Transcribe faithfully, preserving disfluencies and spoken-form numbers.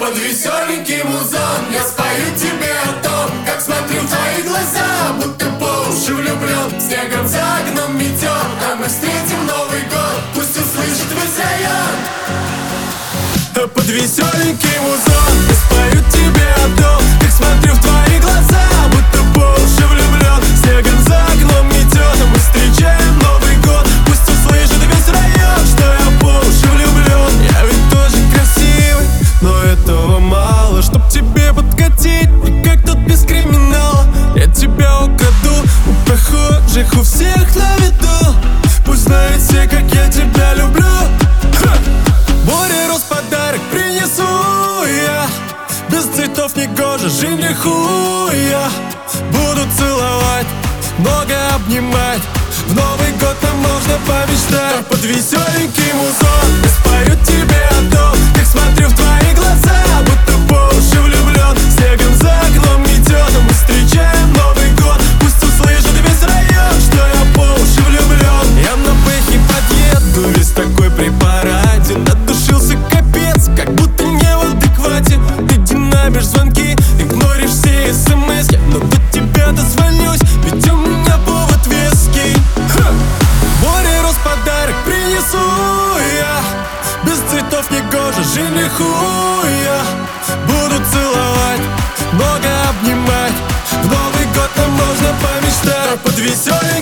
под веселенький музон я спою тебе о том, как смотрю в твои глаза, будто по уши влюблен. Снегом за окном метет, а мы встретим Новый год, пусть услышит весь район. Под веселенький музон я спою тебе о том, как смотрю в твои глаза, будто по уши влюблен. Снегом за окном метет, а мы встречаем Новый год, пусть услышит весь район, что я по уши влюблен. Я ведь тоже красивый, но этого мало, чтоб тебе подкатить, и как тут без криминала я тебя украду у прохожих, у всех на виду. Пусть знают все, как я тебя люблю. Море роз подарок принесу я, без цветов не гоже жениху я. Буду целовать, много обнимать, в Новый год нам можно помечтать. Под веселенький музон я спою тебе о том, как смотрю в твои глаза, будто по уши влюблен. Снегом за окном метет, а мы встречаем Новый год, пусть услышит весь район, что я по уши влюблен. Я на бэхе подъеду, весь такой при параде, надушился капец, как будто не в адеквате. Ты динамишь звонки, игноришь все смски, но до тебя дозвонюсь, ведь у меня повод веский. Ха! Море роз подарок принесу я, без цветов не гоже жениху я. Буду целовать, много обнимать, в Новый год нам можно помечтать. Под веселенький